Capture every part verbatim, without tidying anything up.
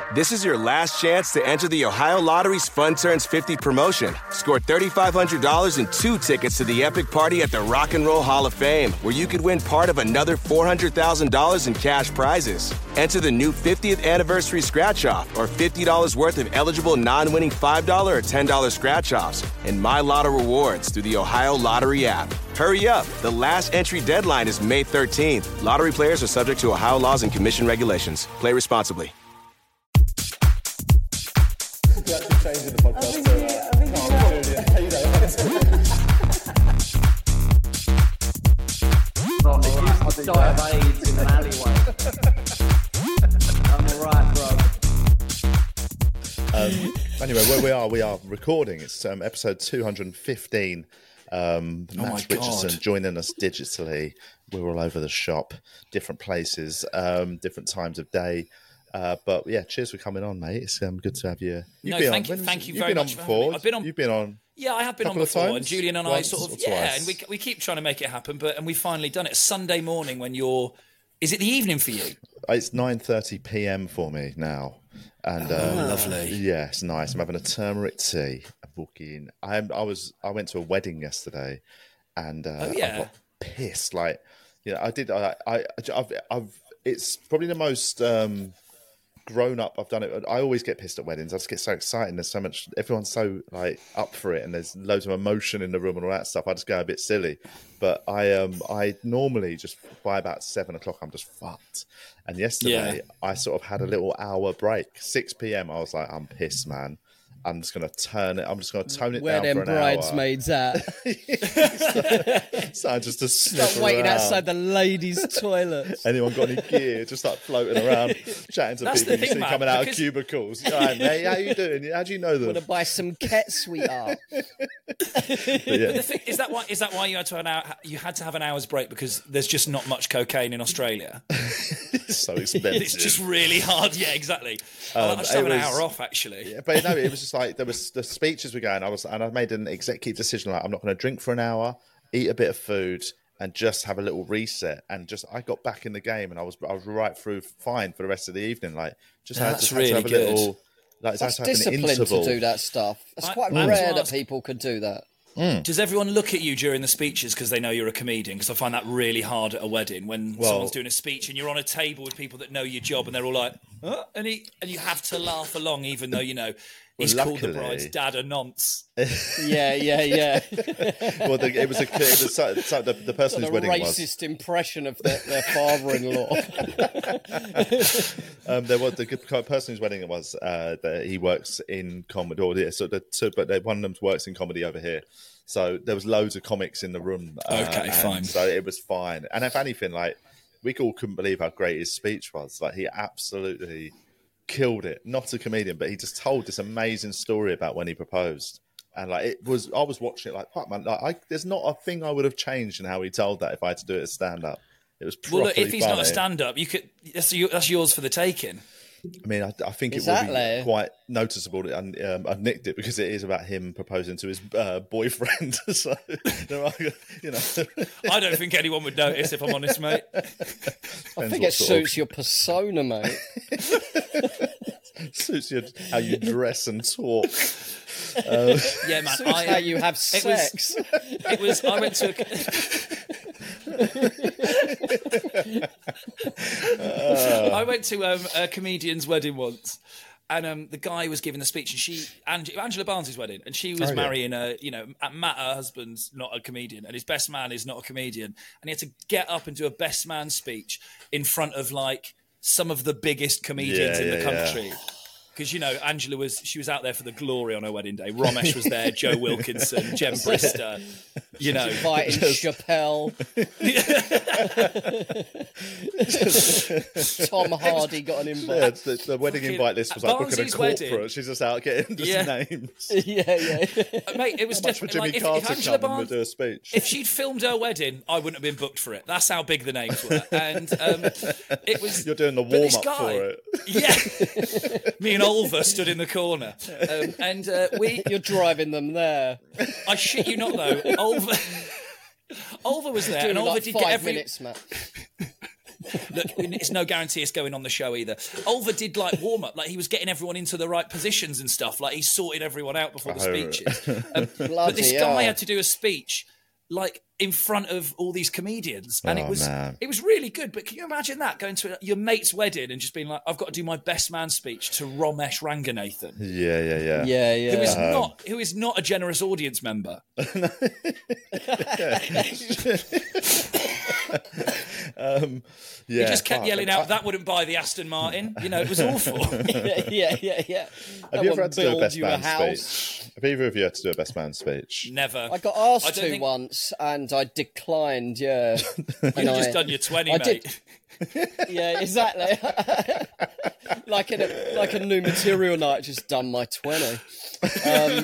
This is your last chance to enter the Ohio Lottery's Fun Turns fifty promotion. Score three thousand five hundred dollars and two tickets to the epic party at the Rock and Roll Hall of Fame, where you could win part of another four hundred thousand dollars in cash prizes. Enter the new fiftieth anniversary scratch-off or fifty dollars worth of eligible non-winning five dollars or ten dollars scratch-offs and My Lotto rewards through the Ohio Lottery app. Hurry up. The last entry deadline is May thirteenth. Lottery players are subject to Ohio laws and commission regulations. Play responsibly. You're actually changing the podcast. I think So, you- uh, I think no, you I'm are. brilliant. Hey, you know, Bro, if you die of AIDS in an alleyway, I'm alright, bro. Um, anyway, where we are, we are recording. It's um, episode two hundred fifteen. Um, Oh my Max Richardson God. joining us digitally. We're all over the shop, different places, um, different times of day. Uh, but yeah, cheers for coming on, mate. It's um, good to have you. You've No, been thank on, you- when- thank you you've very been much on for having before. me. I've been on- You've been on. Yeah, I have been on Couple of before, and times? Julian and I Once sort or of yeah, twice? and we we keep trying to make it happen, but and we finally done it. Sunday morning when you're, is it the evening for you? It's nine thirty p.m. for me now, and Oh, um, lovely. Yeah, it's nice. I'm having a turmeric tea. I'm walking. I I was. I went to a wedding yesterday, and uh, Oh, yeah. I got pissed. Like, you know, I did. I, I I've, I've. It's probably the most um, grown up I've done it. I always get pissed at weddings. I just get so excited. There's so much. Everyone's so like up for it, and there's loads of emotion in the room and all that stuff. I just go a bit silly. But I um I normally just by about seven o'clock I'm just fucked. And yesterday Yeah. I sort of had a little hour break. six p.m. I was like, I'm pissed, man. I'm just gonna turn it. I'm just gonna tone it Where down them for an bridesmaids at? hour. So I'm just to Start sniff waiting around. outside the ladies' toilets. Anyone got any gear? Just like floating around, chatting to That's people the you thing, see man, coming out because- of cubicles. Hi, mate, how you doing? How do you know them? Want to buy some ket, sweetheart? But But yeah. the thing, is that why is that why you had to have an hour, you had to have an hour's break because there's just not much cocaine in Australia? It's so expensive. It's just really hard. Yeah, exactly. I Um, just have it an was- hour off actually. Yeah, but no, it was just like there was the speeches were going. I was and I made an executive decision like I'm not going to drink for an hour, eat a bit of food, and just have a little reset. And just I got back in the game, and I was I was right through fine for the rest of the evening. Like just had, That's just had to have really a good. little. Like, just That's had to have an discipline to interval. do that stuff. It's I- quite I was rare to that ask- people could do that. Does everyone look at you during the speeches because they know you're a comedian? Because I find that really hard at a wedding when Well- someone's doing a speech and you're on a table with people that know your job and they're all like, huh? and he, and you have to laugh along even though you know he's Well, called the luckily- bride's dad a nonce. Yeah, yeah, yeah. Well, the, it was a it was so, so the, the person the whose wedding it was. racist impression of their, their father-in-law. Um, there was the good person whose wedding it was. Uh, that he works in comedy, or yeah, so the two, but they, one of them works in comedy over here. So there was loads of comics in the room. Uh, Okay, and fine. So it was fine. And if anything, like we all couldn't believe how great his speech was. Like he absolutely killed it. Not a comedian, but he just told this amazing story about when he proposed. And like it was, I was watching it like, fuck man, like I, there's not a thing I would have changed in how he told that if I had to do it as stand up. It was properly Well, look, if he's funny. not a stand-up, you could that's, you, that's yours for the taking. I mean, I, I think it will Exactly. be quite noticeable. that- And um, I've nicked it because it is about him proposing to his uh, boyfriend. So, there are, you know, I don't think anyone would notice if I'm honest, mate. I depends think what it sort suits your persona, mate. of, suits your, how you dress and talk. Yeah, man. Suits I, how you have it was- sex. It was. I went to. A, I went to um, a comedian's wedding once, and um, the guy was giving the speech, and she, Ange- Angela Barnes' wedding, and she was Oh, yeah. marrying a, you know, Matt, her husband's not a comedian, and his best man is not a comedian, and he had to get up and do a best man speech in front of like some of the biggest comedians Yeah, in the yeah, yeah. country. Because, you know, Angela was, she was out there for the glory on her wedding day. Ramesh was there, Joe Wilkinson, Jem Brister, you know. Inviting Chappelle. Tom Hardy got an Yeah, invite. the, the wedding Fucking- invite list was like booking a Barnsley's corporate. wedding. She's just out getting just Yeah. names. Yeah, yeah. Uh, Mate, it was How much for different. Jimmy Like, if, Carter if Angela come and Barnes, do a speech? if she'd filmed her wedding, I wouldn't have been booked for it. That's how big the names were. And um, it was. You're doing the but this warm-up guy- for it. Yeah. Me and Olva stood in the corner. Um, and uh, we. You're driving them there. I shit you not, though. Olva. Olva was there, Doing and Olva like did five get every. minutes, Matt. look, it's no guarantee it's going on the show either. Olver did like warm up, like he was getting everyone into the right positions and stuff. Like he sorted everyone out before the Oh, speeches. Um, but Bloody this hell. guy had to do a speech like in front of all these comedians, and Oh, it was man. it was really good. But can you imagine that, going to your mate's wedding and just being like, I've got to do my best man speech to Romesh Ranganathan, Yeah, yeah, yeah. Yeah, yeah. who is not who is not a generous audience member. Um, yeah. He just kept fuck. yelling out, "That wouldn't buy the Aston Martin." You know, it was awful. yeah, yeah, yeah, yeah. Have That you one ever had to do a build best you a man house. speech? Have either of you had to do a best man speech? Never. I got I asked don't to think- once, and I declined. Yeah, You've And just I- done your twenty, I mate. did. Yeah, exactly. like in a like a new material night, just done my twenty. Um,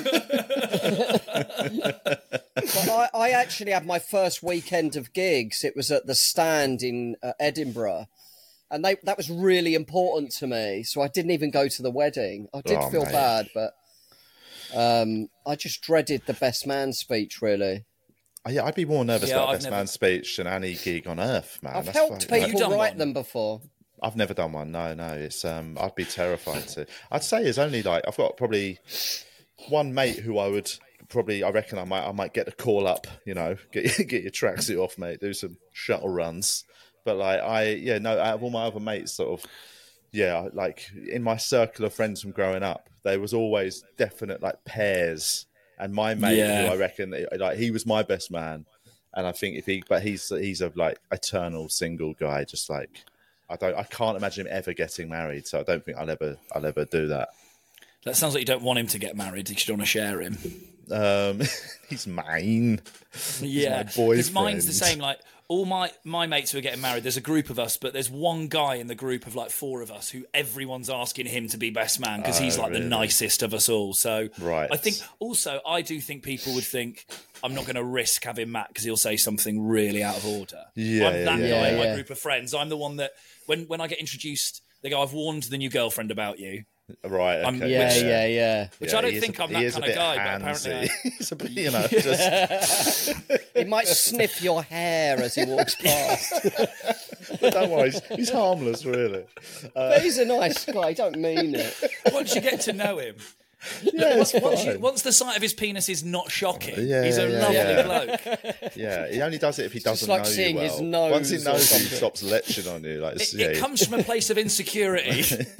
but I, I actually had my first weekend of gigs. It was at the Stand in uh, Edinburgh, and they that was really important to me. So I didn't even go to the wedding. I did Oh, feel mate. bad, but um, I just dreaded the best man speech. Really, Oh, yeah, I'd be more nervous Yeah, about I've best never- man speech than any gig on earth, man. I've That's helped fucking- you done people write one? them before. I've never done one. No, no. It's um, I'd be terrified to. I'd say it's only like I've got probably one mate who I would probably. I reckon I might. I might get a call up. You know, get get your tracksuit off, mate. Do some shuttle runs. But like I, yeah, no. Out of all my other mates, sort of, yeah, like in my circle of friends from growing up, there was always definite like pairs. And my mate, Yeah. who I reckon, like he was my best man. And I think if he, but he's he's a like eternal single guy. Just like I don't, I can't imagine him ever getting married. So I don't think I'll ever, I'll ever do that. That sounds like you don't want him to get married. You should want to share him. Um, he's mine. Yeah, my because mine's the boyfriend. same. Like all my my mates who are getting married, there's a group of us, but there's one guy in the group of like four of us who everyone's asking him to be best man because he's Oh, like really? the nicest of us all. So Right. I think also I do think people would think I'm not going to risk having Matt because he'll say something really out of order. Yeah, I'm yeah, that yeah, guy in my yeah. group of friends. I'm the one that when when I get introduced, they go, "I've warned the new girlfriend about you." Right. I'm- Okay. Yeah, Which- yeah, yeah. Which Yeah, I don't he is think a- I'm he that is a kind of bit guy, but apparently I- handsy. He's a bit, you know, just He might sniff your hair as he walks past. don't worry. He's, he's harmless, really. But he's a nice guy. Don't mean it. once you get to know him. Yeah, Once, it's once, you, fine. once the sight of his penis is not shocking, Yeah, he's a yeah, lovely yeah. bloke. Yeah, he only does it if he doesn't like know seeing you well. his nose Once he or knows you, he something. stops leching on you. Like, It, yeah, it comes from a place of insecurity.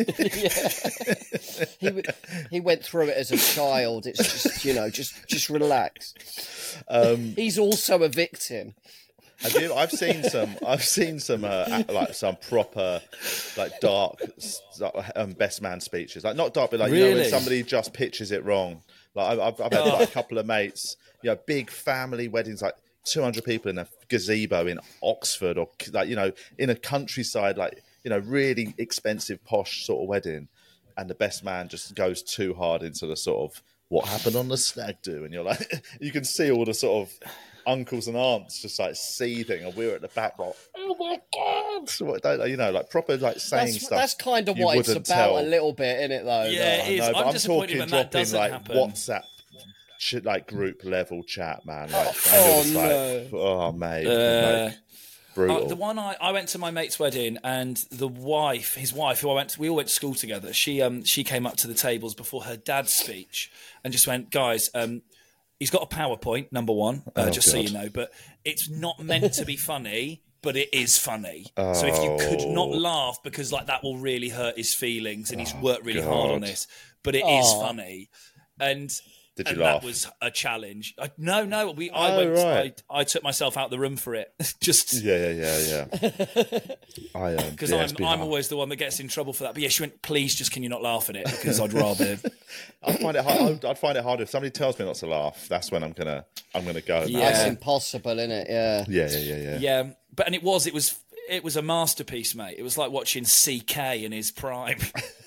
He w- he went through it as a child. It's just, you know, just just relax. Um, He's also a victim. I do. I've seen some. I've seen some uh, a- like some proper, like dark, um, best man speeches. Like not dark, but like you know when Really? somebody just pitches it wrong. Like I've, I've I've had like a couple of mates. You know, big family weddings, like two hundred people in a gazebo in Oxford, or like you know, in a countryside, like you know, really expensive posh sort of wedding, and the best man just goes too hard into the sort of what happened on the stag do, and you're like, you can see all the sort of uncles and aunts just like seething, and we're at the back like, oh my god, so what, don't, you know, like proper like saying That's, stuff. that's kind of you what it's wouldn't about tell. a little bit, isn't it? Though. Yeah, though? it is. No, but I'm I'm disappointed talking when that dropping doesn't like happen. WhatsApp, shit, like group level chat, man. Like, Oh, and it was no. like, oh mate, Uh, like, brutal. Uh, the one I, I went to my mate's wedding, and the wife, his wife, who I went, to, we all went to school together. She um she came up to the tables before her dad's speech, and just went, guys, um, he's got a PowerPoint, number one, uh, Oh, just so God. you know, but it's not meant to be funny. But it is funny. So if you could not Oh. laugh, because like that will really hurt his feelings, and he's worked really hard on God. this. But it is Aw. funny, and Did you and laugh? that was a challenge. I, no, no, we I Oh, went. right. I, I took myself out the room for it, just yeah, yeah, yeah, yeah. I um, because yeah, it's I'm been I'm hard. always the one that gets in trouble for that. But yeah, she went, please, just can you not laugh at it, because I'd rather. I find it hard. I'd, I'd find it hard if somebody tells me not to laugh. That's when I'm gonna, I'm gonna go. Yeah. That's Yeah, impossible, isn't it? Yeah. yeah, yeah, yeah. yeah. Yeah, but and it was it was it was a masterpiece, mate. It was like watching C K in his prime.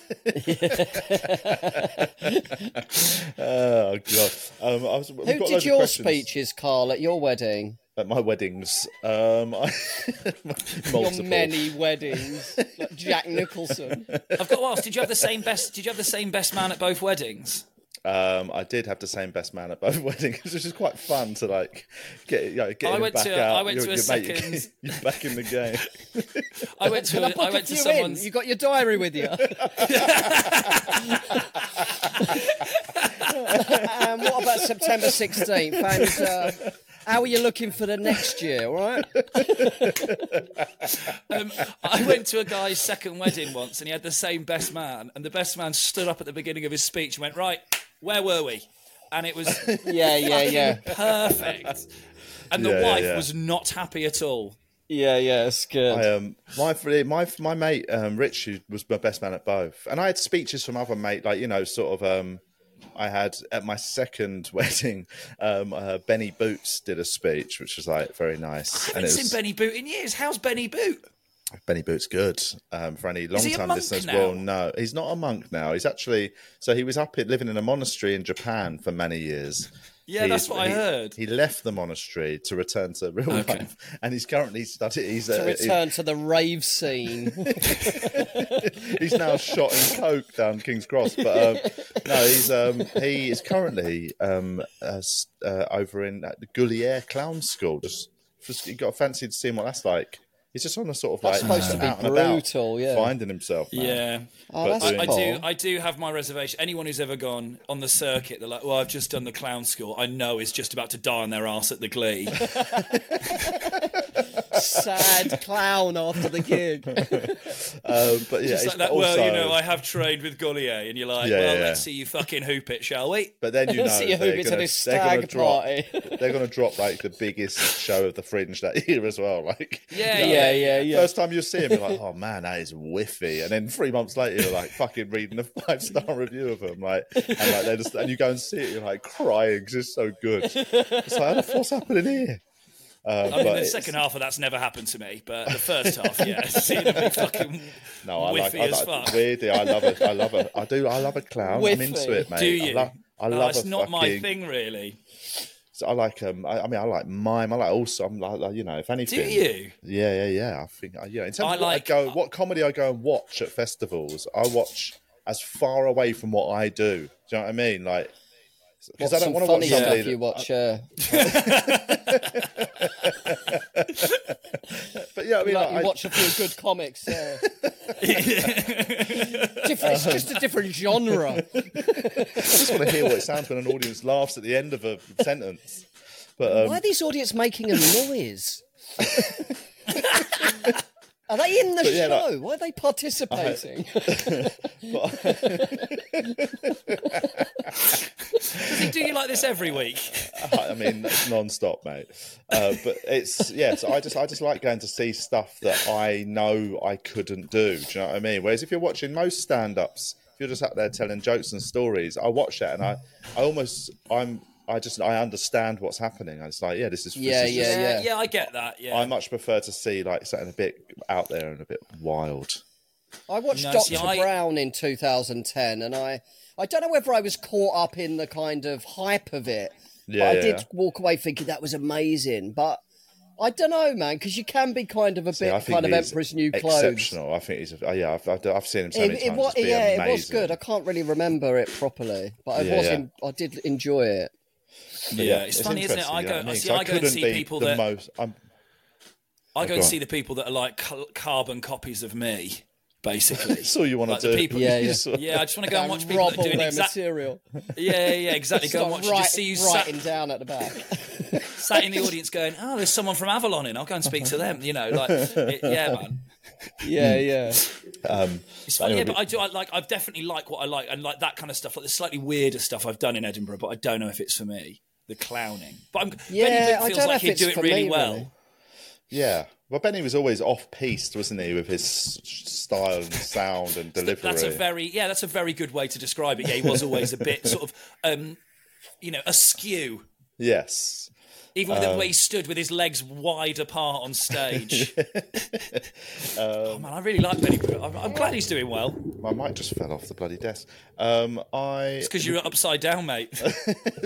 Oh god. Um, I was, we've Who got did loads of your questions speeches, Carl, at your wedding? at my weddings? Um, I, multiple. Your many weddings, like Jack Nicholson. I've got to ask, did you have the same best? Did you have the same best man at both weddings? Um, I did have the same best man at both weddings, which is quite fun to like get, you know, get I him went back to- out. I went you're, to a you're, mate, you're- second- You're back in the game. I went to Can I a, book I a went to few someone's. in? You got your diary with you. Um, what about September sixteenth? And uh, how are you looking for the next year? All right. Um, I went to a guy's second wedding once, and he had the same best man. And the best man stood up at the beginning of his speech and went, "Right, where were we?" And it was Yeah, yeah, yeah, perfect. And the Yeah, yeah, wife yeah. was not happy at all. yeah, yeah. It's good. I, um, my fr- my my mate um, Rich, who was my best man at both, and I had speeches from other mate, like you know, sort of. Um, I had at my second wedding, um, uh, Benny Boots did a speech, which was like very nice. I haven't it seen was, Benny Boot in years. How's Benny Boot? Benny Boot's good. Um, for any long he a time monk listeners now? will know he's not a monk now. He's actually so he was up in, living in a monastery in Japan for many years. Yeah, He- that's what I he- heard. He left the monastery to return to real Okay. life, and he's currently studying. He's to uh, return to the rave scene. he's now shot in coke down King's Cross. But um, no, he's um, he is currently um, uh, s- uh, over in at the Gullier Clown School. Just, just you got a fancy to seeing what that's like. He's just on a sort of That's like supposed to be out and about, brutal, yeah. finding himself. Man. Yeah. Oh, But that's doing- I cool. do. I do have my reservation. Anyone who's ever gone on the circuit, they're like, "Well, I've just done the clown school." I know is just about to die on their arse at the Glee. Sad clown after the gig. Um, but yeah, Just it's like that. also, Well, you know, I have trained with Gullier, and you're like, Yeah, "Well, yeah, let's yeah. see you fucking hoop it, shall we?" But then you know See you they're hoop it to gonna, this they're gonna stag drop. party. They're gonna drop like the biggest show of the Fringe that year as well. Like Yeah, you know, Yeah, yeah, yeah. First time you see him, you're like, oh man, that is whiffy. And then three months later, you're like fucking reading a five star review of them, like, and like they just, and you go and see it, you're like crying because it's so good. It's like, what's happening here? Um, I mean, but the it's- second half of that's never happened to me, but the first half, yeah, seeing them be fucking no, I like, whiffy I as like fuck. weirdly, I love it. I love it. I do. I love a clown. I'm into Whiffy. it, mate. Do you? I love. I No, love it's a not my fucking- thing, really. So I like um. I, I mean, I like mime. I like also. I'm like, like, you know, if anything. Do you? Yeah, yeah, yeah. I think, uh, yeah. In terms I of what like- I go, what comedy I go and watch at festivals, I watch as far away from what I do. Do you know what I mean? Like, because I Some don't want to watch funny somebody. stuff you that- watch. Uh, but yeah, I mean, like like, you watch a few good comics. Yeah. Different, it's just a different genre. I just want to hear what it sounds when an audience laughs at the end of a sentence. But um, Why are these audience making a noise? Are they in the But yeah, show? like- Why are they participating? Does he do you like this every week? I mean, it's non-stop, mate. Uh, but it's yeah. So I just I just like going to see stuff that I know I couldn't do. Do you know what I mean? Whereas if you're watching most stand-ups, if you're just out there telling jokes and stories, I watch that and I I almost I'm I just I understand what's happening. I'm just like, yeah, this is Yeah, this is yeah, just- Yeah, yeah. yeah, I get that. Yeah, I much prefer to see like something a bit out there and a bit wild. I watched No, Doctor see, I- Brown in two thousand ten, and I, I don't know whether I was caught up in the kind of hype of it, Yeah, but I yeah, did yeah. walk away thinking that was amazing. But I don't know, man, because you can be kind of a See, I bit think kind of he's Emperor's New Clothes. exceptional. I think he's a, yeah. I've, I've I've seen him so It, many it, times. wa- just be yeah, amazing. it was good. I can't really remember it properly, but I Yeah, was yeah. in, I did enjoy it. But yeah, it's funny, isn't it? interesting, I you go, know what I mean? see, So I go and couldn't see be people the that most. I'm, I go go and on. see the people that are like ca- carbon copies of me, basically. That's all you want Like to the do. people- Yeah, yeah. Yeah, I just want to go and And watch people rob that all are doing their exactly. material. Yeah, yeah, yeah, exactly. Go and Start watch. write- Just see you sat, writing down at the back. sat in the audience going, "Oh, there's someone from Avalon in. I'll go and speak to them." You know, like, it, yeah, man. yeah, yeah. It's funny, yeah, but I do. I like. I've definitely like what I like, and like that kind of stuff. Like the slightly weirder stuff I've done in Edinburgh, but I don't know if it's for me. The clowning, but I'm, Yeah, Benny Boot I feels don't know like if he'd it's do it for really me, well. really. Yeah. Well, Benny was always off-piste, wasn't he, with his s- style and sound and delivery. That's a very yeah. That's a very good way to describe it. Yeah, he was always a bit sort of, um, you know, askew. Yes. Even with um, the way he stood with his legs wide apart on stage. um, oh man, I really like Benny Pruitt. I'm, I'm glad he's doing well. My mic just fell off the bloody desk. Um, I. It's because you're upside down, mate. um,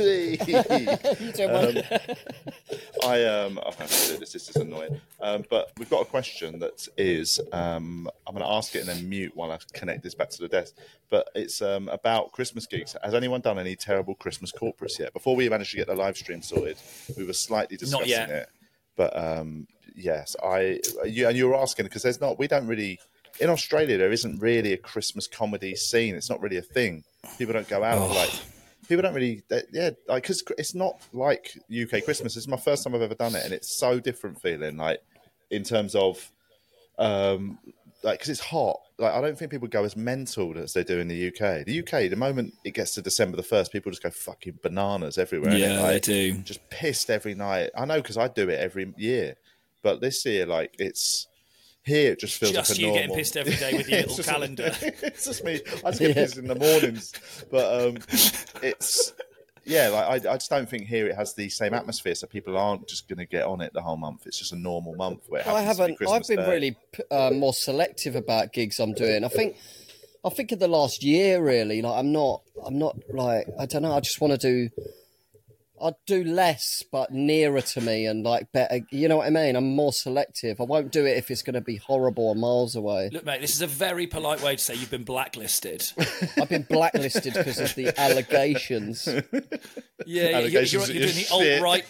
I um, I have to do this. This is annoying. Um, but we've got a question that is. Um, I'm going to ask it and then mute while I connect this back to the desk. But it's um, about Christmas gigs. Has anyone done any terrible Christmas corporates yet? Before we managed to get the live stream sorted, we were slightly discussing it. But um, yes, I you, and you were asking because there's not. We don't really in Australia. There isn't really a Christmas comedy scene. It's not really a thing. People don't go out oh. like. People don't really, they, yeah, like because it's not like U K Christmas. It's my first time I've ever done it, and it's so different feeling. Like in terms of, um, like because it's hot. Like I don't think people go as mental as they do in the U K. The U K, the moment it gets to December the first, people just go fucking bananas everywhere. Yeah, like, they do. Just pissed every night. I know because I do it every year, but this year, like it's. Here it just feels just like a you normal. Getting pissed every day with your little just, calendar. It's just me. I just get pissed in the mornings, but um, it's yeah. Like I, I just don't think here it has the same atmosphere, so people aren't just going to get on it the whole month. It's just a normal month where it I haven't. To be I've been Day. really uh, more selective about gigs I'm doing. I think. I think in the last year, really, like I'm not. I'm not like I don't know. I just want to do. I'd do less, but nearer to me and like better. You know what I mean? I'm more selective. I won't do it if it's going to be horrible or miles away. Look, mate, this is a very polite way to say you've been blacklisted. I've been blacklisted because of the allegations. Yeah, allegations you're, you're, you're doing the alt-right.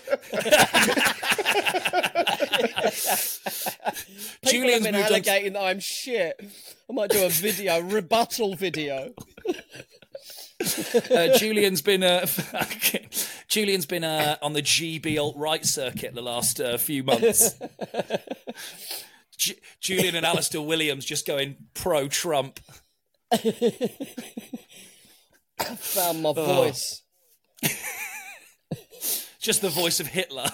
People Julian's have been moved allegating on... that I'm shit. I might do a video, rebuttal video. Uh, Julian's been uh, Julian's been uh, on the G B alt-right circuit the last uh, few months. J- Julian and Alistair Williams just going pro-Trump. Found my voice. Oh. Just the voice of Hitler.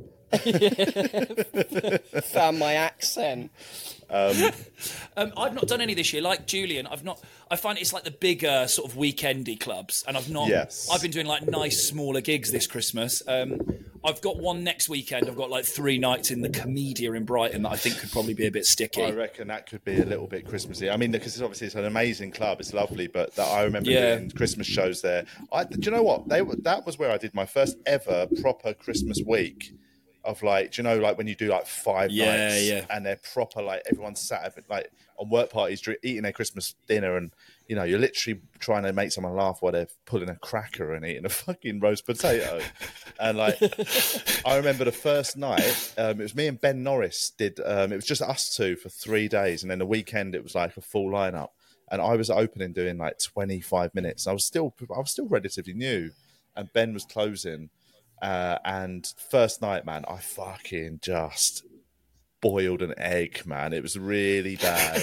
Found my accent. Um, um, I've not done any this year. Like Julian, I've not. I find it's like the bigger sort of weekendy clubs, and I've not. Yes. I've been doing like nice smaller gigs this Christmas. Um, I've got one next weekend. I've got like three nights in the Comedia in Brighton that I think could probably be a bit sticky. I reckon that could be a little bit Christmassy. I mean, because it's obviously it's an amazing club. It's lovely, but that I remember Yeah. doing Christmas shows there. I, do you know what? They were, that was where I did my first ever proper Christmas week. Of like, do you know, like when you do like five Yeah, nights yeah. and they're proper, like everyone's sat at, like on work parties dr- eating their Christmas dinner, and you know you're literally trying to make someone laugh while they're pulling a cracker and eating a fucking roast potato. And like, I remember the first night, um, it was me and Ben Norris did. Um, it was just us two for three days, and then the weekend it was like a full lineup. And I was opening doing like twenty-five minutes. I was still, I was still relatively new, and Ben was closing. Uh, and first night, man, I fucking just boiled an egg, man. It was really bad.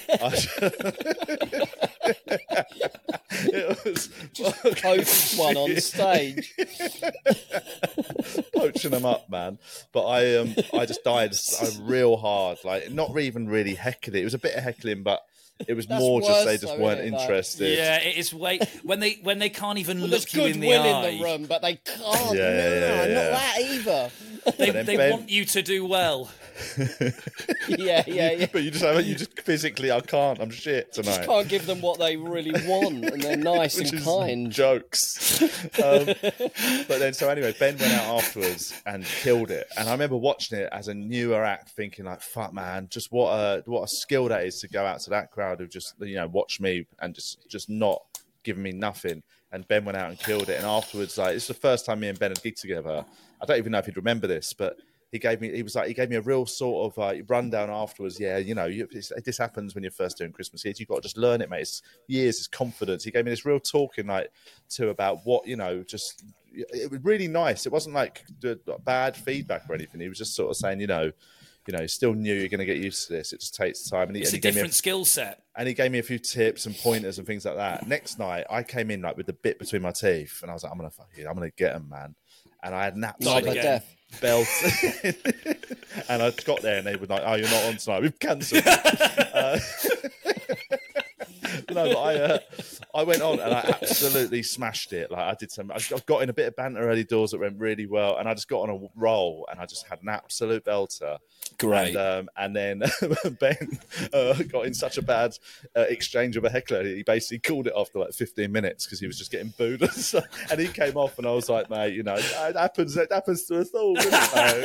It was Just poached one on stage. Poaching them up, man. But I um, I just died uh, real hard. Like, not even really heckling. It was a bit of heckling, but it was That's more just worse they just though, weren't isn't it? Like- interested. Yeah, it is way when they when they can't even Well, look there's you in the goodwill eye. in the room, but they can't. Yeah, yeah, yeah, no, yeah. not that either. They, then they Ben- want you to do well. yeah, yeah, yeah. But you just have you just physically, I can't. I'm shit tonight. Can't give them what they really want, and they're nice Which and is kind. jokes. um, but then, so anyway, Ben went out afterwards and killed it. And I remember watching it as a newer act, thinking like, "Fuck, man, just what a what a skill that is to go out to that crowd who just you know watch me and just just not giving me nothing." And Ben went out and killed it. And afterwards, like it's the first time me and Ben had gigged together. I don't even know if he'd remember this, but. He gave me. He was like. He gave me a real sort of uh, rundown afterwards. Yeah, you know, you, it's, this happens when you're first doing Christmas gigs. You've got to just learn it, mate. It's years, it's confidence. He gave me this real talking like to about what you know. Just it was really nice. It wasn't like the, bad feedback or anything. He was just sort of saying, you know, you know, still new. You're going to get used to this. It just takes time. And he, It's and a he gave me different skill set. And he gave me a few tips and pointers and things like that. Next night, I came in like with the bit between my teeth, and I was like, I'm gonna fuck it. I'm gonna get him, man. And I had an Live absolute again. belt. And I got there, and they were like, "Oh, you're not on tonight. We've cancelled." uh, no, but I, uh, I went on and I absolutely smashed it. Like I did some, I got in a bit of banter early doors that went really well, and I just got on a roll, and I just had an absolute belter. Great. And, um, and then Ben uh, got in such a bad uh, exchange with a heckler, he basically called it after like fifteen minutes because he was just getting booed. And he came off, and I was like, mate, you know, it happens. It happens to us all. Doesn't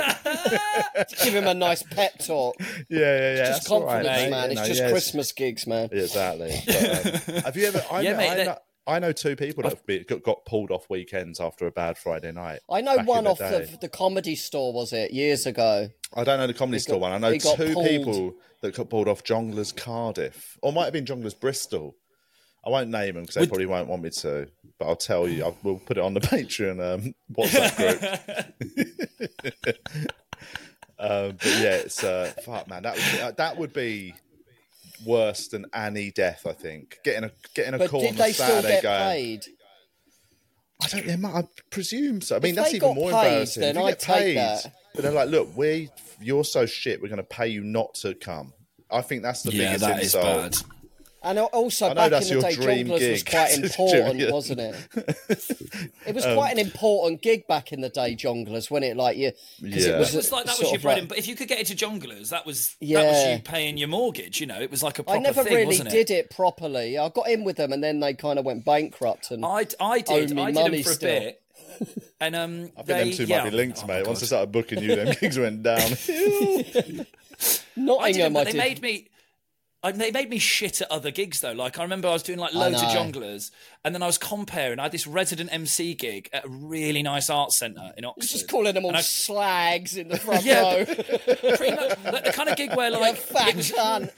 it, Give him a nice pep talk. Yeah, yeah, yeah. Just That's all confidence, right, mate. man. You It's know, just yes. Christmas gigs, man. Yeah, exactly. But, um, have you ever? I, Yeah, know, mate, I, that- know, I know two people that have been, got, got pulled off weekends after a bad Friday night. I know back in one the off day. the, the Comedy Store, was it, years ago? I don't know the Comedy Store got- one. I know he got two pulled. people that got pulled off Jongleurs Cardiff, or it might have been Jongleurs Bristol. I won't name them because they Would- probably won't want me to, but I'll tell you. I'll, we'll put it on the Patreon um, WhatsApp group. um, but yeah, it's uh, fuck, man. That would uh, that would be worse than any death. I think getting a getting a But call did on they a still Saturday get going. paid? I don't. They might, I presume so. I mean, If that's they even got more paid, embarrassing. then If you I'd get take paid, that. but they're like, "Look, we, you're so shit. We're going to pay you not to come." I think that's the Yeah, biggest that is insult. bad. And also, I know back that's in the your day, dream Jongleurs was gig. quite important, Yeah. wasn't it? It was Um, quite an important gig back in the day, Jongleurs, when it like you, because Yeah. it was, It was like that was sort your of bread like- and but if you could get into Jongleurs, that was that was Yeah. you paying your mortgage. You know, it was like a proper I never thing, really wasn't did it? it properly. I got in with them, and then they kind of went bankrupt. And I I did Owe me I did money them for a still. bit, and um, I think they, them two yeah. might be linked, Oh, my mate. Once God. I started booking you, them gigs went down. I did, Nottingham, but I they did. made me. I, they made me shit at other gigs though. Like I remember I was doing like loads of know. jongleurs, and then I was comparing. I had this resident M C gig at a really nice art centre in Oxford. Just calling them all And I- slags in the front Yeah, row. pretty much like the kind of gig where Like like fat it was,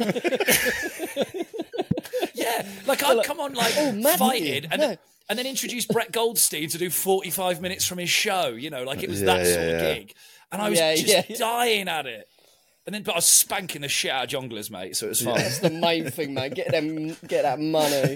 cunt. yeah, like I'd come on like "Oh, Matthew, fighted and no." then, and then introduce Brett Goldstein to do forty-five minutes from his show. You know, like it was Yeah, that yeah, sort of yeah. gig, and I was Yeah, just yeah, yeah. dying at it. And then, but I was spanking the shit out of jongleurs, mate. So it was fine. That's the main thing, man. Get them, get that money,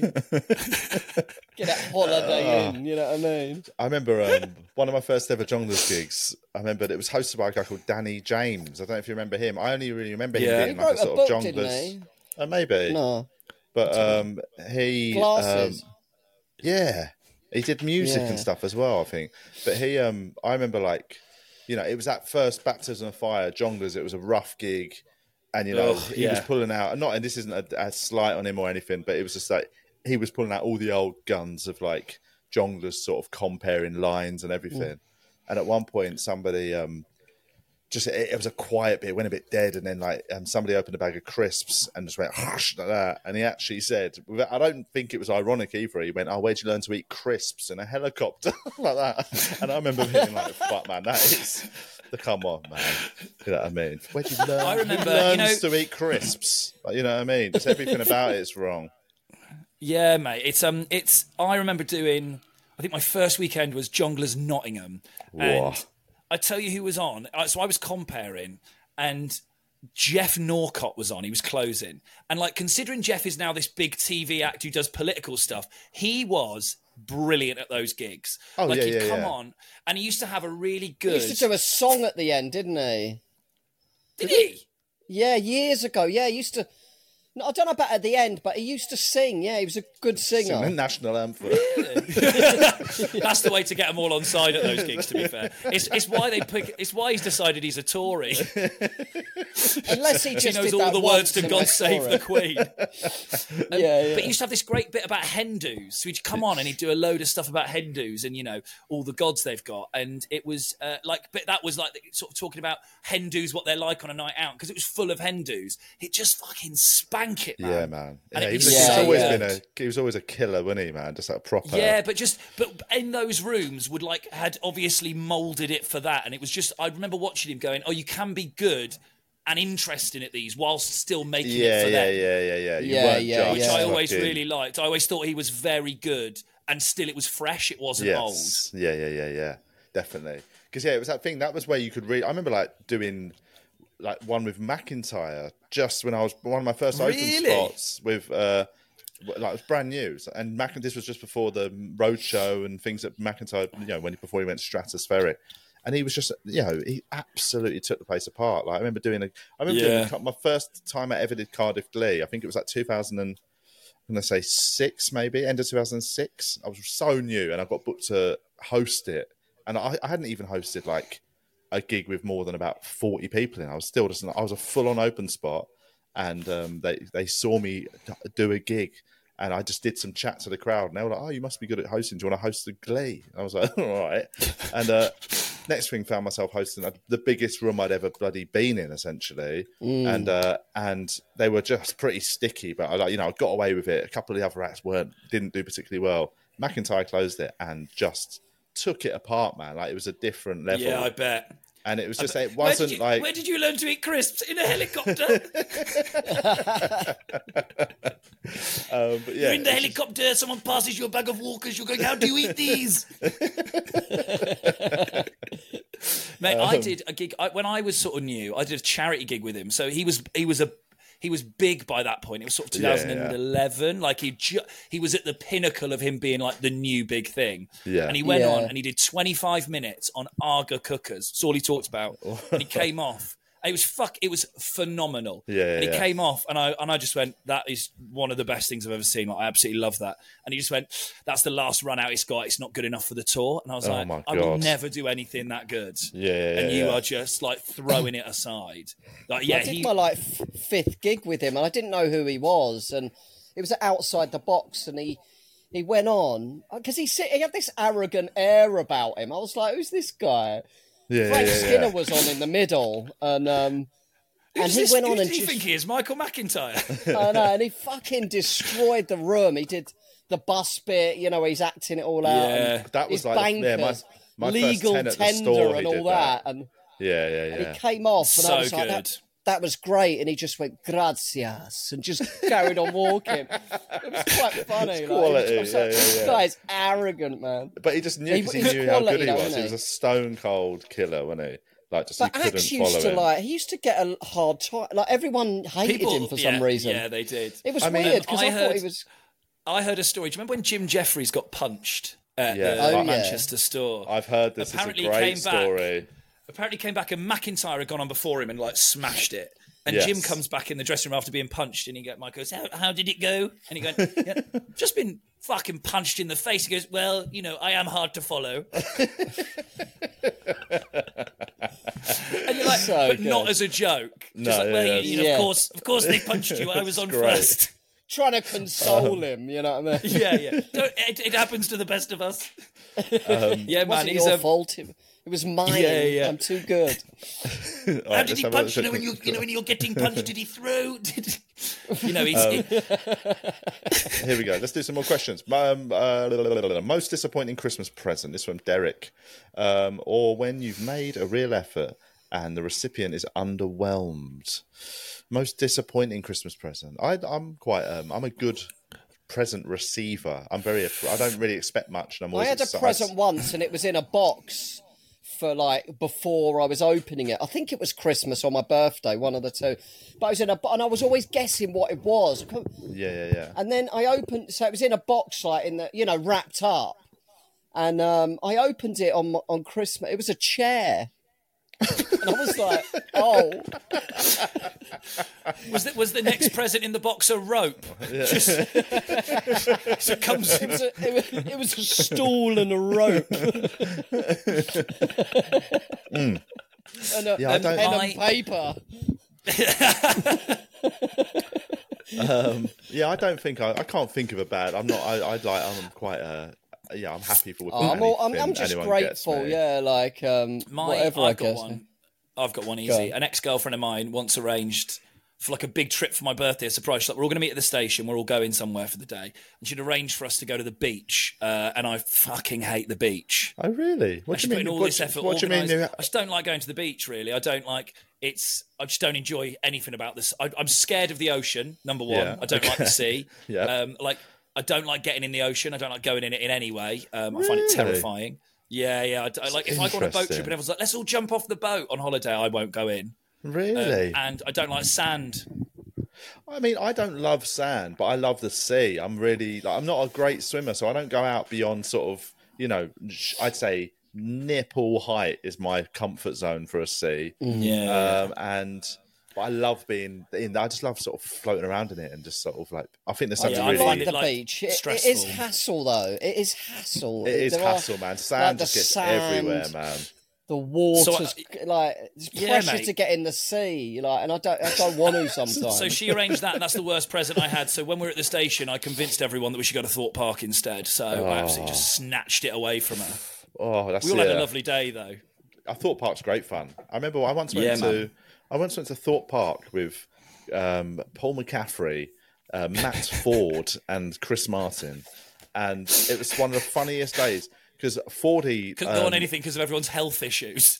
get that holiday in. You know what I mean? I remember um, one of my first ever Jongleurs gigs. I remember it was hosted by a guy called Danny James. I don't know if you remember him. I only really remember him Yeah. being He like wrote a a sort book, of didn't Jongleurs. he? Uh, maybe, No, but um, he glasses. Um, yeah, he did music Yeah. and stuff as well, I think. But he, um, I remember like, you know, it was that first Baptism of Fire Jongleurs. It was a rough gig, and you know, Ugh, he was yeah. pulling out. Not, and this isn't a, a slight on him or anything, but it was just like he was pulling out all the old guns of like Jongleurs, sort of comparing lines and everything. And at one point, somebody, um, just it, it was a quiet bit, it went a bit dead, and then like um, somebody opened a bag of crisps and just went hush like that. And he actually said, I don't think it was ironic either. He went, "Oh, where'd you learn to eat crisps in a helicopter?" like that. And I remember being like, "Fuck, man, that is the come on, man." You know what I mean? Where'd you learn? I remember, Who you learns know- to eat crisps. Like, you know what I mean? Just everything about it is wrong. Yeah, mate. It's um, it's. I remember doing. I think my first weekend was Jongleurs Nottingham, Whoa. and I tell you who was on. Uh, So I was comparing, and Jeff Norcott was on. He was closing, and like considering Jeff is now this big T V act who does political stuff, he was brilliant at those gigs. Oh, like yeah, he'd yeah, come yeah. on, and he used to have a really he good. used to do a song at the end, didn't he? Did he? Yeah, years ago. Yeah, he used to. No, I don't know about at the end, but he used to sing. Yeah, he was a good Sing the singer. national anthem. That's the way to get them all on side at those gigs. To be fair, it's it's why they pick. It's why he's decided he's a Tory. Unless he just He knows did all that the once words to and "God went Save for the it. Queen." Yeah, yeah. But he used to have this great bit about Hindus. So he'd come on and he'd do a load of stuff about Hindus and, you know, all the gods they've got. And it was uh, like, but that was like sort of talking about Hindus, what they're like on a night out, because it was full of Hindus. It just fucking spank it, man. Yeah, man. And Yeah, it he was was, Yeah, he's always yeah. been a he was always a killer, wasn't he, man? Just like a proper. Yeah, but just but in those rooms would like had obviously molded it for that, and it was just I remember watching him going, "Oh, you can be good and interesting at these whilst still making Yeah, it for yeah, them," yeah, yeah, yeah. You Yeah, weren't yeah, just which yeah. I always fucking- really liked. I always thought he was very good, and still it was fresh. It wasn't old. Yes. Yeah, yeah, yeah, yeah. Definitely. Because yeah, it was that thing. That was where you could really. I remember like doing like one with McIntyre just when I was one of my first open Really? spots with. uh like it was brand new, and Mac. This was just before the roadshow and things that McIntyre, you know, when before he went stratospheric, and he was just, you know, he absolutely took the place apart. Like I remember doing a, I remember Yeah. doing a, my first time I ever did Cardiff Glee. I think it was like two thousand I'm going to say six, maybe, end of two thousand six. I was so new and I got booked to host it. And I, I hadn't even hosted like a gig with more than about forty people in. I was still just, I was a full on open spot. And um, they, they saw me do a gig. And I just did some chat to the crowd. And they were like, oh, you must be good at hosting. Do you want to host the Glee? I was like, all right. And uh, next thing, found myself hosting the biggest room I'd ever bloody been in, essentially. Mm. And uh, and they were just pretty sticky. But I like, you know, I got away with it. A couple of the other acts weren't, didn't do particularly well. McIntyre closed it and just took it apart, man. Like, it was a different level. Yeah, I bet. And it was just, bet. it wasn't where you, like... Where did you learn to eat crisps? In a helicopter? um, but yeah, You're in the just... helicopter, someone passes you a bag of Walkers, you're going, how do you eat these? Mate, um, I did a gig, I, when I was sort of new, I did a charity gig with him. So he was he was a... He was big by that point. It was sort of twenty eleven. Yeah, yeah. Like he ju- he was at the pinnacle of him being like the new big thing. Yeah. And he went yeah. on and he did twenty-five minutes on Aga cookers. That's all he talked about. And he came off. It was fuck. It was phenomenal. Yeah, yeah, and he yeah. came off, and I and I just went, "That is one of the best things I've ever seen. Like, I absolutely love that." And he just went, "That's the last run out it's got. It's not good enough for the tour." And I was Oh like, my "I will God. never do anything that good." Yeah, yeah, and you yeah. are just like throwing it aside. Like, yeah, I did he. my like f- fifth gig with him, and I didn't know who he was, and it was outside the box, and he he went on because he sit, he had this arrogant air about him. I was like, "Who's this guy?" Yeah, Frank yeah, yeah, Skinner yeah. was on in the middle, and um, and Who's he this, went on who and do you just, think he is? Michael McIntyre. I know, and he fucking destroyed the room. He did the bus bit, you know, he's acting it all out. Yeah. and That was his like the- yeah, my- bankers, my first legal ten at the tender store, he and all did that. that. and Yeah, yeah, And yeah. he came off, and So I was like, good. that, that was great. And he just went, gracias, and just carried on walking. It was quite funny. Like, quality, I was like, yeah, yeah, this yeah. guy's arrogant, man. But he just knew He- because he, he was knew how good quality he though, was. wasn't He was he? a stone cold killer, wasn't he? Like, just But you couldn't Axe follow used to him. like, he used to get a hard time. Like, everyone hated People, him for yeah, some reason. Yeah, they did. It was I mean, weird because I I, thought heard- he was. I heard a story. Do you remember when Jim Jeffries got punched at Yeah. the Oh, yeah. Manchester store? I've heard this Apparently is a he great came back. story. Apparently came back and McIntyre had gone on before him and like smashed it. And Yes. Jim comes back in the dressing room after being punched, and he goes, Mike goes, how, how did it go? And he goes, yeah, just been fucking punched in the face. He goes, well, you know, I am hard to follow. And you're like, So but good. not as a joke. Just No, like, yeah, well, yeah. you, you know, Yeah. of course, of course they punched you. I was on great. first. Trying to console him, you know what I mean? Yeah, yeah. Don't, it, it happens to the best of us. Um, yeah, It man. wasn't He's your a. fault. It, it was mine. Yeah, yeah. I'm too good. All How right, did let's he have a punch? You look know, at- when you you know when you're getting punched, did he throw? Did he... You know, he's. Um, he- Here we go. Let's do some more questions. Um, uh, most disappointing Christmas present. This is from Derek. Um, or when you've made a real effort and the recipient is underwhelmed. Most disappointing Christmas present. I, I'm quite. Um, I'm a good present receiver. I'm very. I don't really expect much. And I'm I always had a excited. present once, and it was in a box for like before I was opening it. I think it was Christmas or my birthday, one of the two. But I was in a, bo- and I was always guessing what it was. I couldn't- Yeah, yeah, yeah. And then I opened, so it was in a box, like in the, you know, wrapped up. And um, I opened it on on Christmas. It was a chair. And I was like, oh. Was the, was the next present in the box a rope? Just, so it comes. It was, a, it, was, it was a stool and a rope. Mm. And a Yeah, I and don't- pen I- and paper. Um, yeah, I don't think I. I can't think of a bad. I'm not. I. I like. I'm quite. Uh, yeah, I'm happy for. Oh, I'm, all, I'm, I'm anything just anyone gets grateful, me. yeah, like um, My, whatever I've I got guess. one. I've got one Go easy. on. An ex-girlfriend of mine once arranged for like a big trip for my birthday, a surprise. She's like, we're all going to meet at the station. We're all going somewhere for the day. And she'd arranged for us to go to the beach. Uh, and I fucking hate the beach. Oh, really? What And do she's you putting mean? all What, this effort. what do you mean? organised- you- I just don't like going to the beach, really. I don't like it's. I just don't enjoy anything about this. I, I'm scared of the ocean. Number one, Yeah, I don't like the okay. sea. Yeah. Um, like I don't like getting in the ocean. I don't like going in it in any way. Um, I find it Really? terrifying. Yeah, yeah. I, I like if I go on a boat trip Interesting. and everyone's like, "Let's all jump off the boat on holiday," I won't go in. Really? Um, and I don't like sand. I mean, I don't love sand, but I love the sea. I'm really. Like, I'm not a great swimmer, so I don't go out beyond sort of. You know, sh- I'd say nipple height is my comfort zone for a sea. Yeah. Um, and But I love being in. I just love sort of floating around in it and just sort of like. I think there's I something yeah, I really. find like it, the like, beach. It, it stressful. is hassle, though. It is hassle. It is There are, hassle, man. Sand like, the just gets sand, everywhere, man. The water's So, uh, like it's yeah, pressure mate. to get in the sea, like, and I don't, I don't want to sometimes. So she arranged that, and that's the worst present I had. So when we were at the station, I convinced everyone that we should go to Thorpe Park instead. So I absolutely just snatched it away from her. Oh, that's We all yeah. had a lovely day, though. I thought Park's great fun. I remember I once went Yeah, to man. I once went to Thorpe Park with um, Paul McCaffrey, uh, Matt Ford, and Chris Martin, and it was one of the funniest days because Fordy Couldn't go on anything because of everyone's health issues.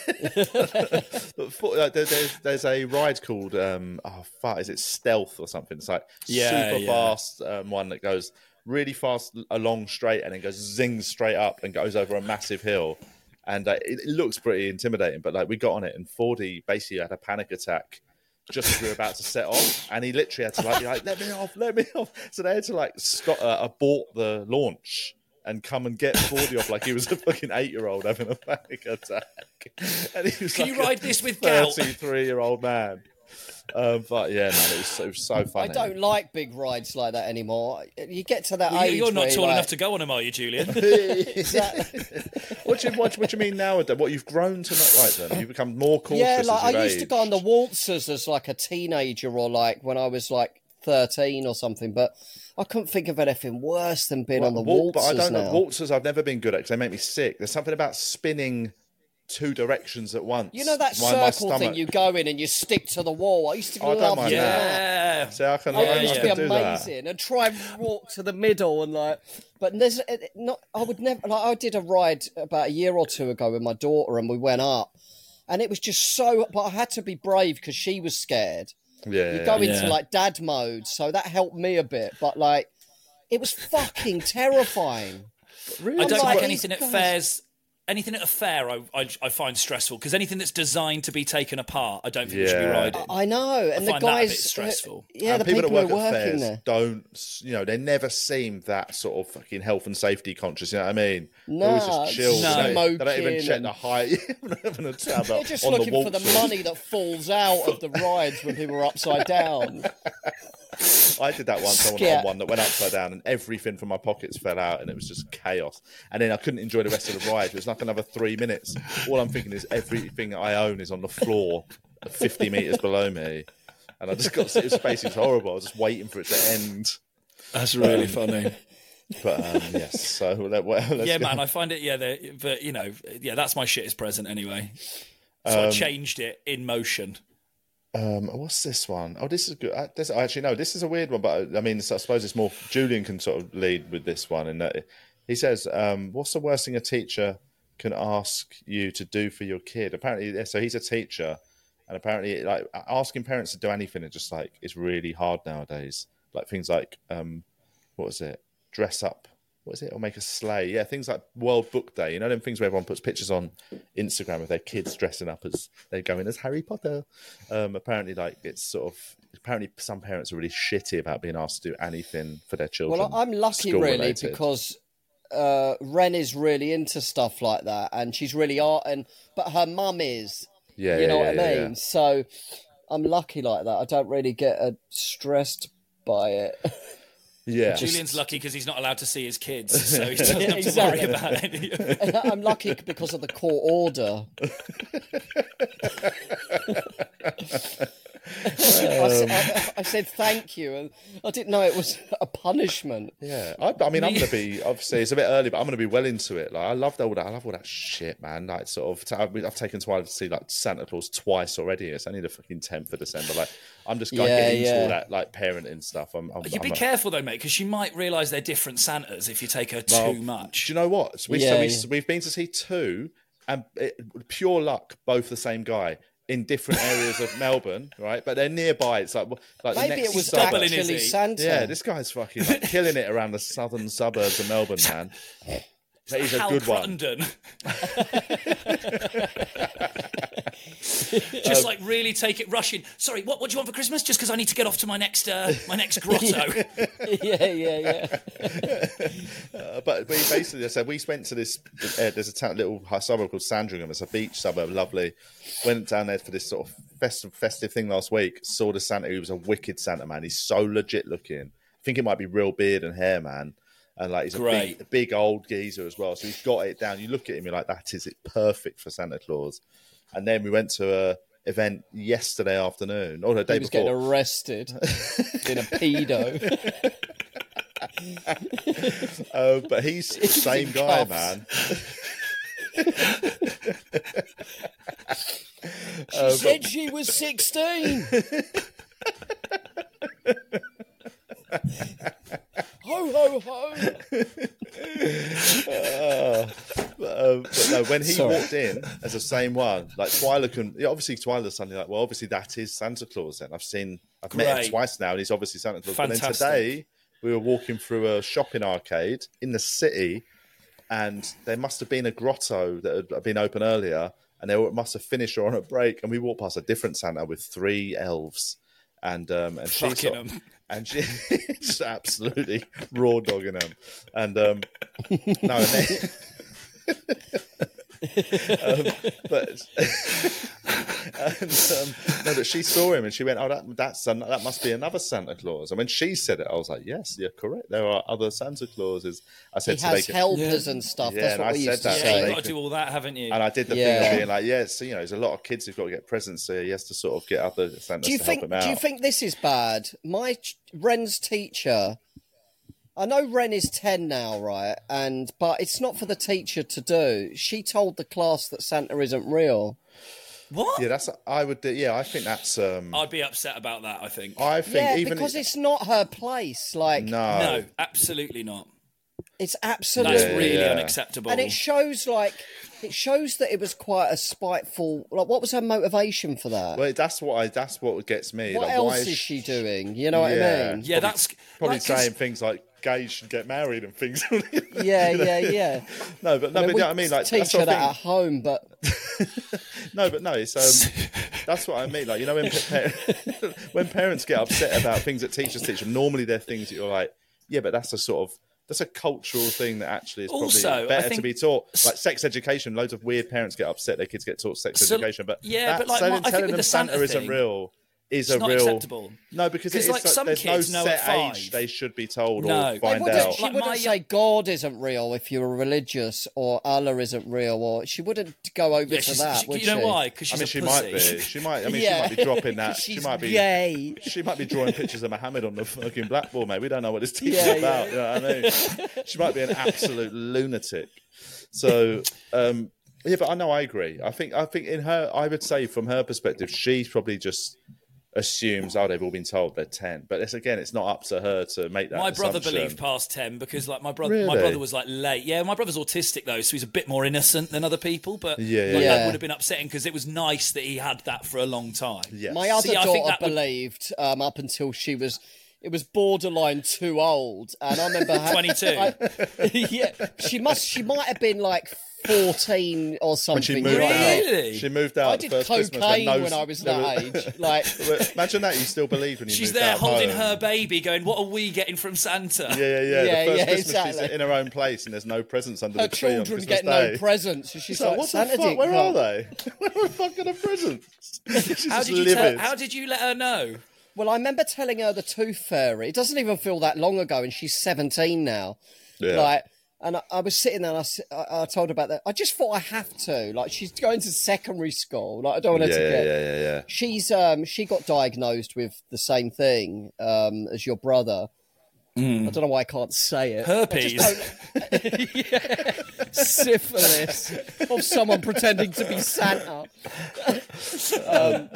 For, uh, there, there's, there's a ride called um, oh fuck, is it Stealth or something? It's like Yeah, super yeah. fast um, one that goes really fast along straight and then goes zings straight up and goes over a massive hill. And uh, it, it looks pretty intimidating, but like we got on it, and Fordy basically had a panic attack just as we were about to set off, and he literally had to like be like, "Let me off, let me off." So they had to like stop, uh, abort the launch and come and get Fordy off like he was a fucking eight-year-old having a panic attack. And he was Can like you ride a this with gout? thirty-three-year-old man. Um, but yeah, man, it was, it was so I funny. don't like big rides like that anymore. You get to that Well, age You're not where tall like, enough to go on them, are you, Julian? Exactly. What do you what, what do you mean now? What you've grown to not like them? You've become more cautious. Yeah, like as you've I used to go on the aged. waltzers as like a teenager or like when I was like thirteen or something, but I couldn't think of anything worse than being on the Wal- waltzers but I don't now. know. Waltzers I've never been good at because they make me sick. There's something about spinning two directions at once. You know that My- my circle thing stomach- you go in and you stick to the wall? I used to Oh, I don't love mind doing that. that. Yeah. See, I can, Oh, I, it I used to can be do that. amazing, and try and walk to the middle and like. But there's it- not. I would never. Like I did a ride about a year or two ago with my daughter, and we went up, and it was just so. But I had to be brave because she was scared. Yeah, You yeah, go yeah. into Yeah. like dad mode, so that helped me a bit. But like, it was fucking terrifying. I don't like, like these anything at guys- fairs. Anything at a fair, I, I, I find stressful because anything that's designed to be taken apart, I don't think we should be Yeah. riding. I know, and the find that a guys. bit stressful. Yeah, And the people, people, that who work are at working fairs there. don't, you know, they never seem that sort of fucking health and safety conscious. You know what I mean? They're always No, just chill. no. They, don't, they don't even Smoking check and- the height. They're having a tab They're up just on looking the for the waltzers. money that falls out of the rides when people are upside down. I did that once. I went Yeah. on one that went upside down, and everything from my pockets fell out, and it was just chaos. And then I couldn't enjoy the rest of the ride. It was like another three minutes. All I'm thinking is everything I own is on the floor, fifty meters below me, and I just got it was basically horrible. I was just waiting for it to end. That's really funny. But um, yes, so let, well, let's Yeah, go. man, I find it. Yeah, the- but you know, yeah, that's my shittest present anyway. So I changed it in motion. Um, what's this one? Oh, this is good. Uh, this, actually, no, this is a weird one, but I mean, I suppose it's more. Julian can sort of lead with this one, in that he says, um, "What's the worst thing a teacher can ask you to do for your kid?" Apparently, yeah, so he's a teacher, and apparently, like asking parents to do anything is just like it's really hard nowadays. Like things like, um, what was it? Dress up. What is it? Or make a sleigh. Yeah, things like World Book Day. You know, them things where everyone puts pictures on Instagram of their kids dressing up as they're going as Harry Potter. Um, apparently, like it's sort of apparently some parents are really shitty about being asked to do anything for their children. Well, I'm lucky school really related. because uh, Ren is really into stuff like that, and she's really art, and but her mum is. yeah, You yeah, know yeah, what I yeah, mean? yeah. So I'm lucky like that. I don't really get uh, stressed by it. Yeah. Julian's lucky because he's not allowed to see his kids, so he doesn't Yeah, have exactly. to worry about any of it. I'm lucky because of the court order. I, said, I, I said thank you, and I didn't know it was a punishment. Yeah, I, I mean, I'm gonna be obviously it's a bit early, but I'm gonna be well into it. Like, I love all that. I love all that shit, man. Like, sort of, I've, I've taken Twilight to see like Santa Claus twice already. It's only the fucking tenth of December. Like, I'm just like, Yeah, getting into yeah. all that like parenting stuff. I'm, I'm, You I'm be a- careful though, mate, because she might realise they're different Santas if you take her Well, too much. Do you know what? We, Yeah, so we, yeah. we've been to see two, and it, pure luck, both the same guy in different areas of Melbourne, right? But they're nearby. It's like like the Maybe next it was stop- doubling, is actually he? Santa. Yeah, this guy's fucking like, killing it around the southern suburbs of Melbourne, man. He's a Hal good one. Cruttenden. Just like really take it rushing. Sorry, what, what do you want for Christmas? Just because I need to get off to my next uh, my next grotto. yeah, yeah, yeah. Uh, but we basically, I said we went to this. Uh, there's a town, little suburb called Sandringham. It's a beach suburb, lovely. Went down there for this sort of festive, festive thing last week. Saw the Santa. He was a wicked Santa, man. He's so legit looking. I think it might be real beard and hair, man. And like he's a Great. big, a big old geezer as well. So he's got it down. You look at him, you're like, that is it, perfect for Santa Claus. And then we went to a event yesterday afternoon, or the day He was before. getting arrested in a pedo. uh, but he's the same in guy, cuffs. man. She said she was sixteen. Ho, ho, ho. uh, uh, but no, when he Sorry. walked in as the same one, like Twyla can, yeah, obviously Twyla's suddenly like, well, obviously that is Santa Claus. Then I've seen, I've met him Great. twice now, and he's obviously Santa Claus. But then Fantastic. today we were walking through a shopping arcade in the city, and there must have been a grotto that had been open earlier, and they were- must have finished or on a break, and we walked past a different Santa with three elves, and um, and she Fucking sort of- them. and she just absolutely raw dogging them, and um, no, and then, um, but and, um, no, but she saw him and she went, "Oh, that that's an, that must be another Santa Claus." And when she said it, I was like, "Yes, you're correct. There are other Santa Clauses." I He said, so has they can, helpers and stuff. Yeah, That's and what I we said used to that, Yeah, so say. you've they got to do all that, haven't you? and I did the thing Yeah. of being like, "Yes, you know, there's a lot of kids who've got to get presents, so he has to sort of get other Santas Do you to think? help him out." Do you think this is bad? My ch- Ren's teacher. I know Ren is ten now, right? And but it's not for the teacher to do. She told the class that Santa isn't real. What? Yeah, that's. I would. do- Yeah, I think that's. um I'd be upset about that, I think. I think Yeah, even because it's not her place. Like, no, No, absolutely not. it's That's absolutely. really yeah. unacceptable. And it shows like it shows that it was quite a spiteful. Like, what was her motivation for that? Well, that's what I. That's what gets me. what like, else why is she doing? You know what Yeah. I mean? yeah, that's Probably like, 'cause- saying things like gays should get married and things. Yeah, yeah, yeah. No, but no, I but mean, you know what I mean. Like teach that's her what I that at think. home, but No, but no, it's um, that's what I mean. Like you know, when pa- when parents get upset about things that teachers teach them, normally they're things that you're like, yeah, but that's a sort of that's a cultural thing that actually is probably Also, I better to think- be taught. Like sex education, loads of weird parents get upset their kids get taught sex So- education, but yeah, but, like, telling, my- I think telling with them the Santa Santa isn't thing, real is it's a not real acceptable. no because it's 'Cause, like, like, some there's kids no know at set five. age they should be told No. or They find wouldn't, out. she Like wouldn't my- say God isn't real if you were religious, or Allah isn't real, or she wouldn't go over Yeah, to she's, that. she, would you know she? why? Because I she's mean, a she pussy. might be. She might. I mean, Yeah. she might be dropping that. she She's might be. gay. She might be drawing pictures of Muhammad on the fucking blackboard, mate. We don't know what this teacher's Yeah, about. You know what I mean? She might be an absolute lunatic. So, um, yeah, but I know I agree. I think, I think in her, I would say from her perspective, she's probably just assumes, oh, they've all been told they're ten. But it's again, it's not up to her to make that. My brother assumption. believed past ten because, like, my brother, my Really? brother was like late. Yeah, my brother's autistic though, so he's a bit more innocent than other people. But Yeah, yeah, like, yeah. that would have been upsetting because it was nice that he had that for a long time. Yes. My other See, I think daughter that would- believed um, up until she was. It was borderline too old, and I remember ha- twenty-two. I- yeah, she must. She might have been like fourteen or something. She you moved know what I mean? out. Really? She moved out. I the did first Christmas cocaine no- when I was there that was- age. Like, But imagine that you still believed when you She's moved there out holding home. her baby, going, "What are we getting from Santa?" Yeah, yeah, yeah. Yeah, the first yeah, Christmas exactly. she's in her own place and there's no presents under her the tree on children Christmas get Day. no presents, and she's She's like, like, what Santa the fuck? didn't Where come." are they? Where are the fucking the presents? She's How just did you tell, livid. How did you let her know? Well, I remember telling her the Tooth Fairy. It doesn't even feel that long ago, and she's seventeen now. Yeah. Like, and I, I was sitting there, and I, s- I- I told her about that. I just thought I have to. Like, she's going to secondary school. Like, I don't want her yeah, to yeah, get. yeah, yeah, yeah. She's um she got diagnosed with the same thing um as your brother. I don't know why I can't say it. I just Herpes. don't- yeah. Syphilis of someone pretending to be Santa. um,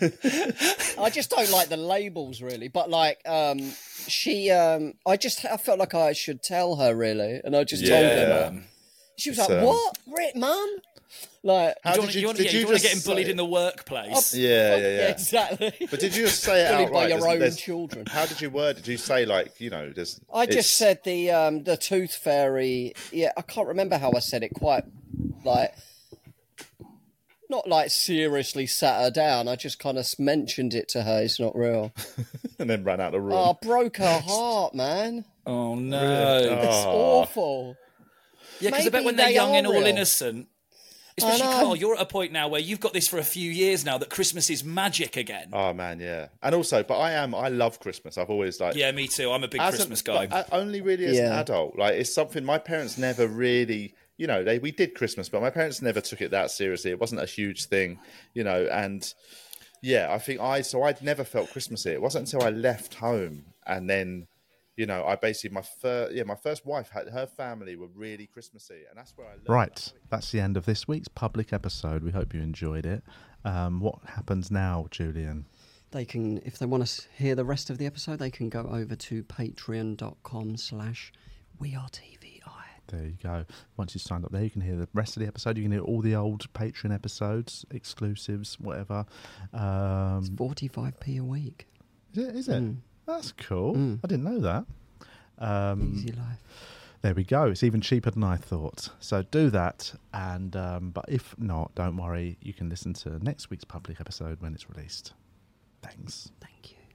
I just don't like the labels, really. But like, um, she, um, I just, I felt like I should tell her, really, and I just told Yeah. her. Um, She was It's, like, um, "What, Rick, Mum?" Like, How you did don't, you, you, want, did yeah, you, you don't want just to get bullied say- in the workplace. Yeah, yeah, yeah, yeah. exactly. But did you just say it Bullied outright? by your There's- own there's- children. How did you word? Did you say like you know? There's, I just it's- said the um the Tooth Fairy. Yeah, I can't remember how I said it quite. Like, not like seriously sat her down. I just kind of mentioned it to her. It's not real. And then ran out the room. Oh, broke her heart, man. Oh no, It's Oh. awful. yeah, because I bet Maybe when they're they young are and all real. innocent. Especially know. Carl, you're at a point now where you've got this for a few years now that Christmas is magic again. Oh man, yeah. And also, but I am. I love Christmas. I've always like. Yeah, me too. I'm a big as Christmas an- guy. but, uh, only really as an Yeah. adult. Like it's something my parents never really. You know, they we did Christmas, but my parents never took it that seriously. It wasn't a huge thing, you know. And yeah, I think I so I'd never felt Christmassy. It wasn't until I left home and then, you know, I basically my first yeah my first wife had her family were really Christmassy, and that's where I learned. Right, that's the end of this week's public episode. We hope you enjoyed it. Um, what happens now, Julian? They can, if they want to hear the rest of the episode, they can go over to patreon.com slash we are TVI. There you go. Once you've signed up there, you can hear the rest of the episode. You can hear all the old Patreon episodes, exclusives, whatever. Um, forty-five p a week. is it? Is it? Mm. That's cool. Mm. I didn't know that. Um, Easy life. There we go. It's even cheaper than I thought. So do that. And um, but if not, don't worry. You can listen to next week's public episode when it's released. Thanks. Thank you.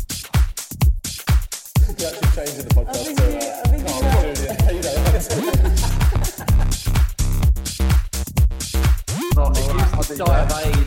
You're actually changing the podcast. Not, it used to die of AIDS